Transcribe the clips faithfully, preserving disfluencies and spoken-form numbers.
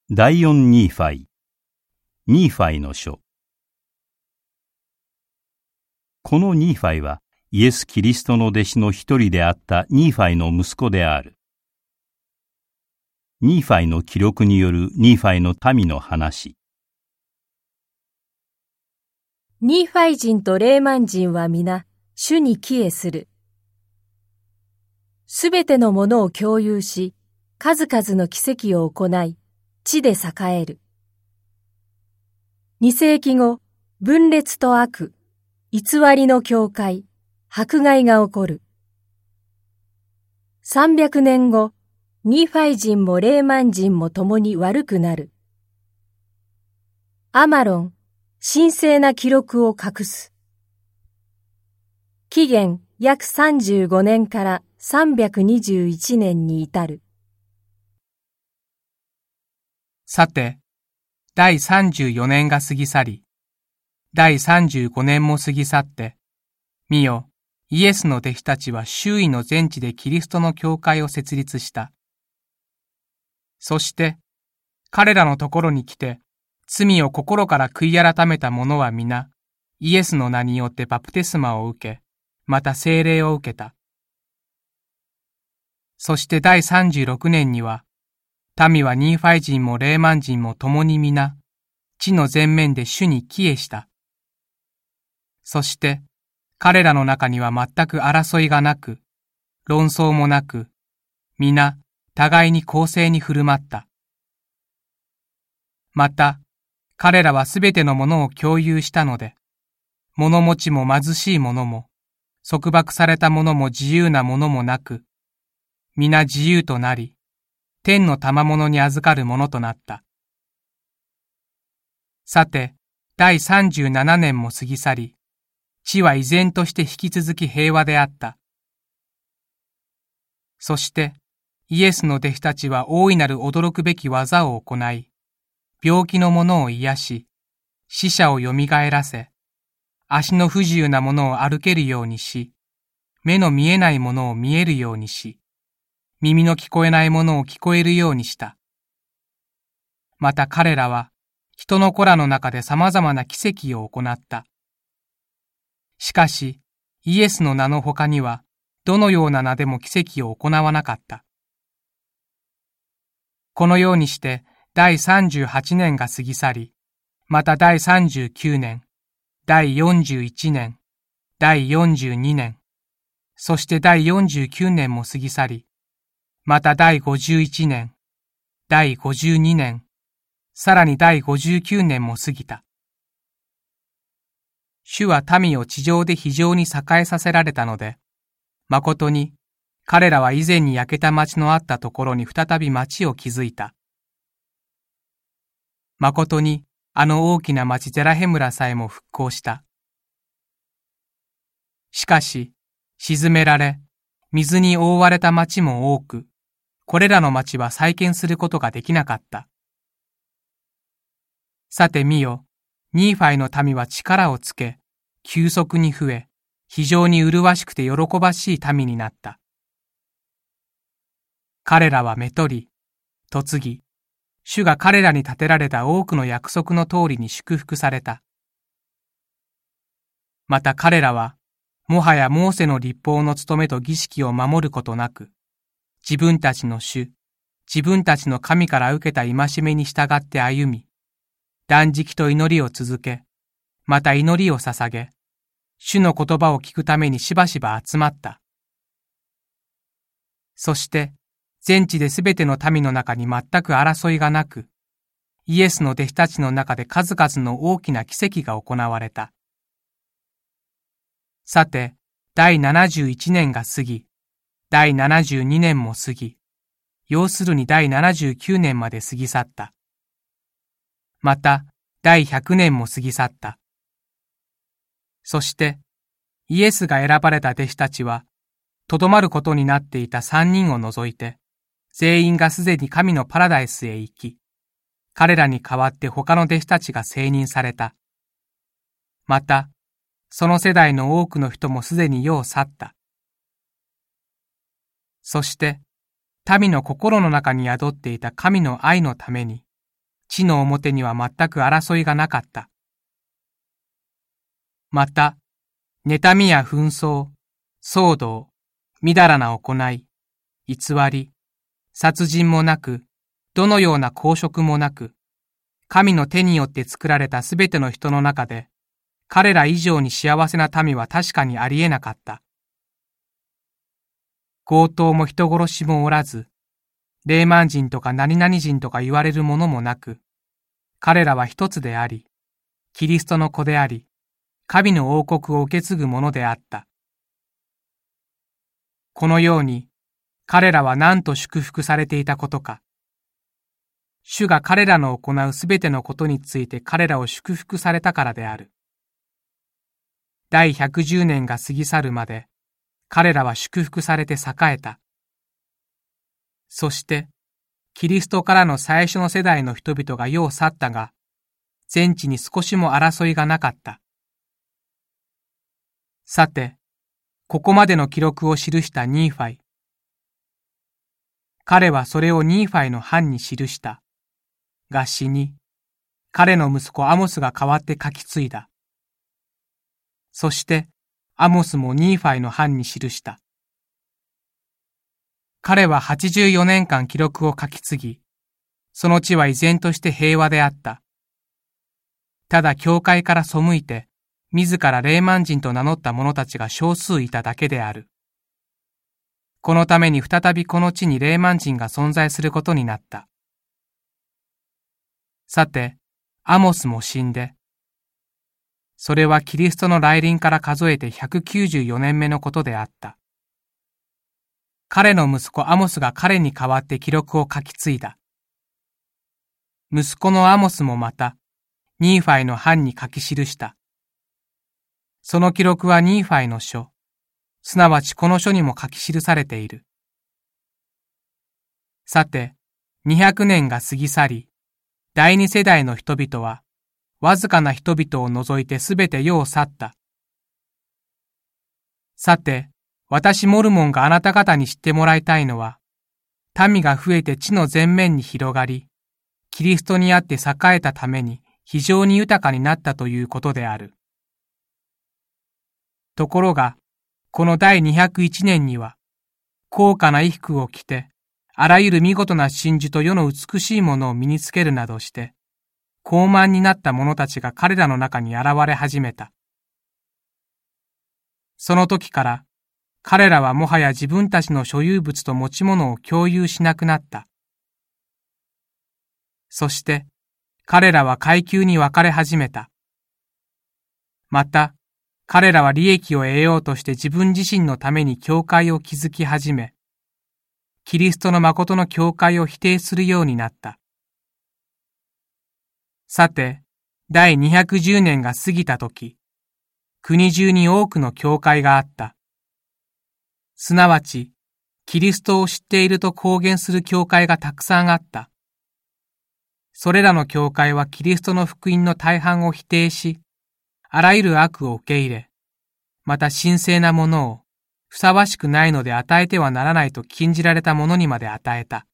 第四ニーファイ、ニーファイの書。このニーファイはイエス・キリストの弟子の一人であったニーファイの息子である。ニーファイの記録によるニーファイの民の話。 ニーファイ人とレーマン人は皆主に帰依する。すべてのものを共有し、数々の奇跡を行い、地で栄える。二世紀後、分裂と悪、偽りの教会、迫害が起こる。三百年後、ニーファイ人もレーマン人も共に悪くなる。アマロン、神聖な記録を隠す。紀元約さんじゅうごねんからさんびゃくにじゅういちねんに至る。 さて、第さんじゅうよねんが過ぎ去り、第さんじゅうごねんも過ぎ去って、見よ、イエスの弟子たちは周囲の全地でキリストの教会を設立した。そして、彼らのところに来て、罪を心から悔い改めた者は皆、イエスの名によってバプテスマを受け、また聖霊を受けた。そして第さんじゅうろくねんには、民はニーファイ人もレーマン人も共に皆、地の前面で主に帰依した。そして、彼らの中には全く争いがなく、論争もなく、皆、互いに公正に振る舞った。また、彼らはすべてのものを共有したので、物持ちも貧しい者も、束縛された者も自由な者もなく、皆自由となり、天の賜物に預かるものとなった。さて、第さんじゅうななねんも過ぎ去り、地は依然として引き続き平和であった。そして、イエスの弟子たちは大いなる驚くべき技を行い、病気の者を癒し、死者をよみがえらせ、足の不自由な者を歩けるようにし、目の見えない者を見えるようにし、耳の聞こえない者を聞こえるようにした。また彼らは、人の子らの中で様々な奇跡を行った。しかし、イエスの名の他には、どのような名でも奇跡を行わなかった。このようにして、第さんじゅうはちねんが過ぎ去り、また第さんじゅうきゅうねん、第よんじゅういちねん、第よんじゅうにねん、そして第よんじゅうきゅうねんも過ぎ去り、また第ごじゅういちねん、第ごじゅうにねん、さらに第ごじゅうきゅうねんも過ぎた。主は民を地上で非常に栄えさせられたので、誠に彼らは以前に焼けた町のあったところに再び町を築いた。誠にあの大きな町ゼラヘムラさえも復興した。しかし、沈められ、水に覆われた町も多く、これらの町は再建することができなかった。さて見よ、ニーファイの民は力をつけ、急速に増え、非常に麗しくて喜ばしい民になった。彼らはめとり、嫁ぎ、主が彼らに立てられた多くの約束の通りに祝福された。また彼らは、もはやモーセの律法の務めと儀式を守ることなく、自分たちの主、自分たちの神から受けた戒めに従って歩み、断食と祈りを続け、また祈りを捧げ、主の言葉を聞くためにしばしば集まった。そして、全地ですべての民の中に全く争いがなく、イエスの弟子たちの中で数々の大きな奇跡が行われた。さて、第ななじゅういちねんが過ぎ、第ななじゅうにねんも過ぎ、要するに第ななじゅうきゅうねんまで過ぎ去った。また、第ひゃくねんも過ぎ去った。そして、イエスが選ばれた弟子たちは、とどまることになっていた三人を除いて、全員がすでに神のパラダイスへ行き、彼らに代わって他の弟子たちが選任された。また、その世代の多くの人もすでに世を去った。そして、民の心の中に宿っていた神の愛のために、 地の表には全く争いがなかった。また、妬みや紛争、騒動、みだらな行い、偽り、殺人もなく、どのような公職もなく、神の手によって作られたすべての人の中で、彼ら以上に幸せな民は確かにありえなかった。強盗も人殺しもおらず、レーマン人とか何々人とか言われるものもなく、彼らは一つであり、キリストの子であり、神の王国を受け継ぐものであった。このように、彼らは何と祝福されていたことか。主が彼らの行うすべてのことについて彼らを祝福されたからである。第ひゃくじゅうねんが過ぎ去るまで、彼らは祝福されて栄えた。そして、キリストからの最初の世代の人々が世を去ったが、全地に少しも争いがなかった。さて、ここまでの記録を記したニーファイ。彼はそれをニーファイの版に記した。が死に、彼の息子アモスが代わって書き継いだ。そして、アモスもニーファイの版に記した。彼ははちじゅうよねんかん記録を書き継ぎ、その地は依然として平和であった。ただ教会から背いて、自らレーマン人と名乗った者たちが少数いただけである。このために再びこの地にレーマン人が存在することになった。さて、アモスも死んで、それはキリストの来臨から数えてひゃくきゅうじゅうよねんめのことであった。彼の息子アモスが彼に代わって記録を書き継いだ。息子のアモスもまた、ニーファイの版に書き記した。その記録はニーファイの書、すなわちこの書にも書き記されている。さて、にひゃくねんが過ぎ去り、第二世代の人々は、わずかな人々を除いてすべて世を去った。さて、私モルモンがあなた方に知ってもらいたいのは、民が増えて地の全面に広がり、キリストにあって栄えたために非常に豊かになったということである。ところが、この第にひゃくいちねんには、高価な衣服を着て、あらゆる見事な真珠と世の美しいものを身につけるなどして、高慢になった者たちが彼らの中に現れ始めた。その時から、彼らはもはや自分たちの所有物と持ち物を共有しなくなった。そして、彼らは階級に分かれ始めた。また、彼らは利益を得ようとして自分自身のために教会を築き始め、キリストの誠の教会を否定するようになった。さて、第にひゃくじゅうねんが過ぎたとき、国中に多くの教会があった。すなわち、キリストを知っていると公言する教会がたくさんあった。それらの教会はキリストの福音の大半を否定し、あらゆる悪を受け入れ、また神聖なものを、ふさわしくないので与えてはならないと禁じられたものにまで与えた。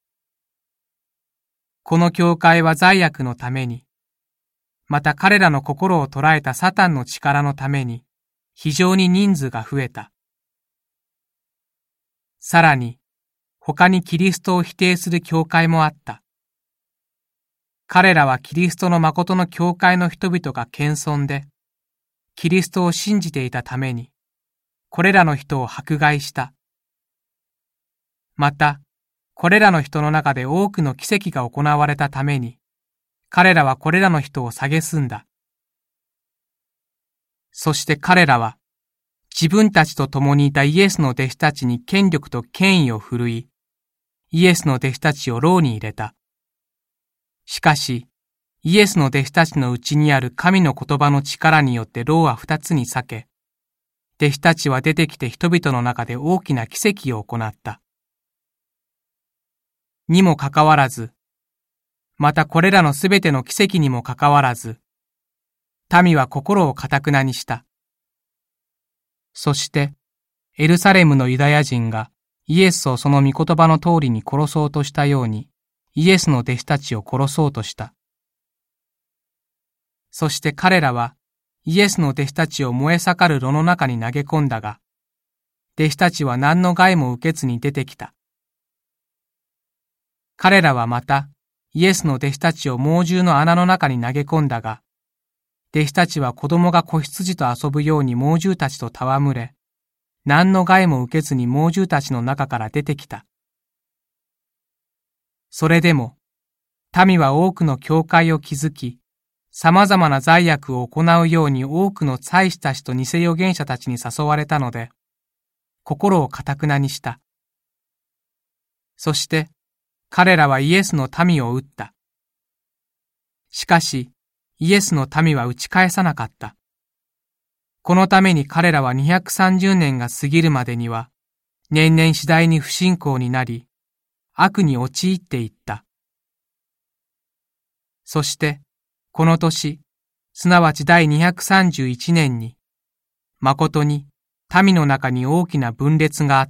この教会は罪悪のために、また彼らの心を捉えたサタンの力のために、非常に人数が増えた。さらに、他にキリストを否定する教会もあった。彼らはキリストの誠の教会の人々が謙遜で、キリストを信じていたために、これらの人を迫害した。また、これらの人の中で多くの奇跡が行われたために、彼らはこれらの人を蔑んだ。そして彼らは、自分たちと共にいたイエスの弟子たちに権力と権威を振るい、イエスの弟子たちを牢に入れた。しかし、イエスの弟子たちのうちにある神の言葉の力によって牢は二つに裂け、弟子たちは出てきて人々の中で大きな奇跡を行った。にもかかわらず、またこれらのすべての奇跡にもかかわらず、民は心を堅くなにした。そして、エルサレムのユダヤ人がイエスをその御言葉の通りに殺そうとしたように、 イエスの弟子たちを殺そうとした。そして彼らはイエスの弟子たちを燃え盛る炉の中に投げ込んだが、弟子たちは何の害も受けずに出てきた。彼らはまたイエスの弟子たちを猛獣の穴の中に投げ込んだが、弟子たちは子供が子羊と遊ぶように猛獣たちと戯れ、何の害も受けずに猛獣たちの中から出てきた。それでも、民は多くの教会を築き、様々な罪悪を行うように多くの祭司たちと偽預言者たちに誘われたので、心を堅なにした。そして、彼らはイエスの民を撃った。しかし、イエスの民は打ち返さなかった。このために彼らはにひゃくさんじゅうねんが過ぎるまでには、年々次第に不信仰になり、悪に陥っていった。そして、この年、すなわち第にひゃくさんじゅういちねんに、誠に民の中に大きな分裂があった。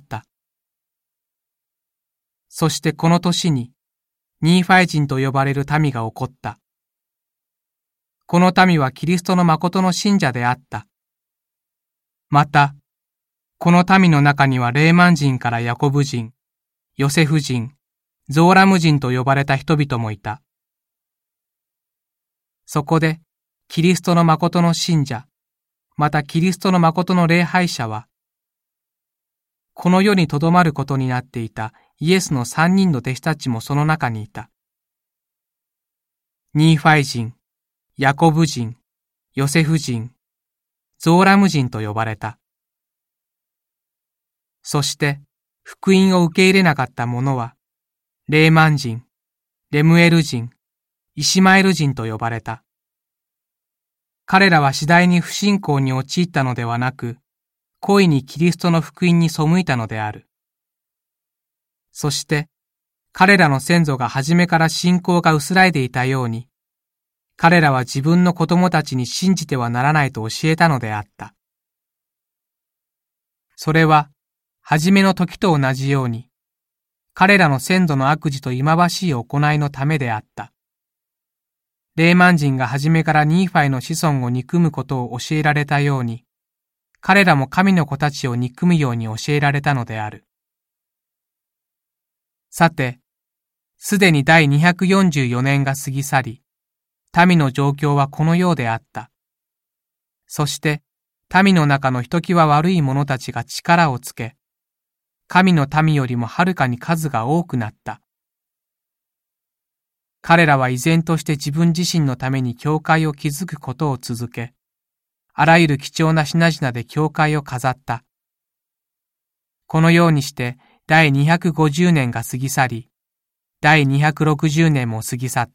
そしてこの年に、ニーファイ人と呼ばれる民が起こった。この民はキリストの誠の信者であった。また、この民の中にはレーマン人からヤコブ人、ヨセフ人、ゾーラム人と呼ばれた人々もいた。そこで、キリストの誠の信者、またキリストの誠の礼拝者は、この世にとどまることになっていたイエスの三人の弟子たちもその中にいた。ニーファイ人、ヤコブ人、ヨセフ人、ゾーラム人と呼ばれた。そして、福音を受け入れなかった者は、レーマン人、レムエル人、イシマエル人と呼ばれた。彼らは次第に不信仰に陥ったのではなく、故意にキリストの福音に背いたのである。そして、彼らの先祖が初めから信仰が薄らいでいたように、彼らは自分の子供たちに信じてはならないと教えたのであった。それは、初めの時と同じように、彼らの先祖の悪事と忌まわしい行いのためであった。レーマン人が初めからニーファイの子孫を憎むことを教えられたように、彼らも神の子たちを憎むように教えられたのである。さて、すでに第にひゃくよんじゅうよねんが過ぎ去り、民の状況はこのようであった。そして、民の中のひときわ悪い者たちが力をつけ、神の民よりもはるかに数が多くなった。彼らは依然として自分自身のために教会を築くことを続け、あらゆる貴重な品々で教会を飾った。このようにして第にひゃくごじゅうねんが過ぎ去り、第にひゃくろくじゅうねんも過ぎ去った。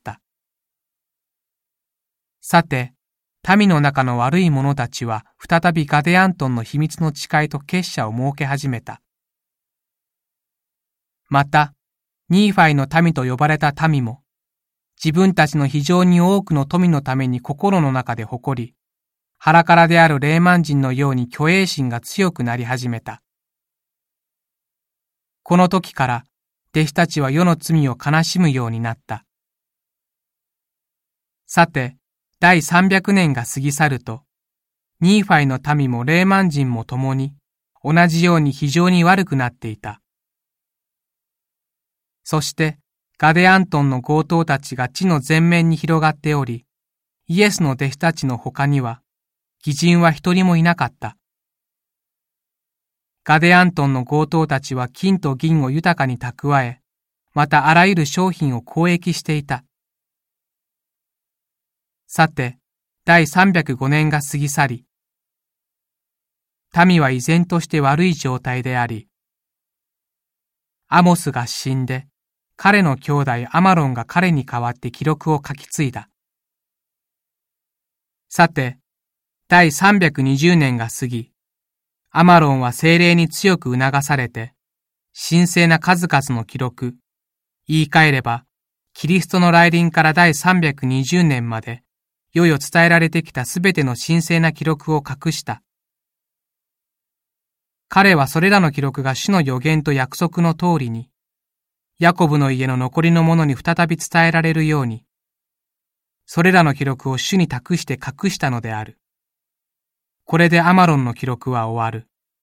さて、民の中の悪い者たちは再びガデアントンの秘密の誓いと結社を設け始めた。また、ニーファイの民と呼ばれた民も、自分たちの非常に多くの富のために心の中で誇り、腹からであるレーマン人のように虚栄心が強くなり始めた。この時から、弟子たちは世の罪を悲しむようになった。さて、第さんびゃくねんが過ぎ去ると、ニーファイの民もレーマン人も共に、同じように非常に悪くなっていた。そして、ガデアントンの強盗たちが地の全面に広がっており、イエスの弟子たちの他には、義人は一人もいなかった。ガデアントンの強盗たちは金と銀を豊かに蓄え、またあらゆる商品を交易していた。さて、第さんびゃくごねんが過ぎ去り、民は依然として悪い状態であり、アモスが死んで、彼の兄弟アマロンが彼に代わって記録を書き継いだ。さて、第さんびゃくにじゅうねんが過ぎ、アマロンは精霊に強く促されて、神聖な数々の記録、言い換えれば、キリストの来臨から第さんびゃくにじゅうねんまで、世々伝えられてきたすべての神聖な記録を隠した。彼はそれらの記録が主の予言と約束の通りに、 ヤコブの家の残りの者に再び伝えられるように、それらの記録を主に託して隠したのである。これでアマロンの記録は終わる。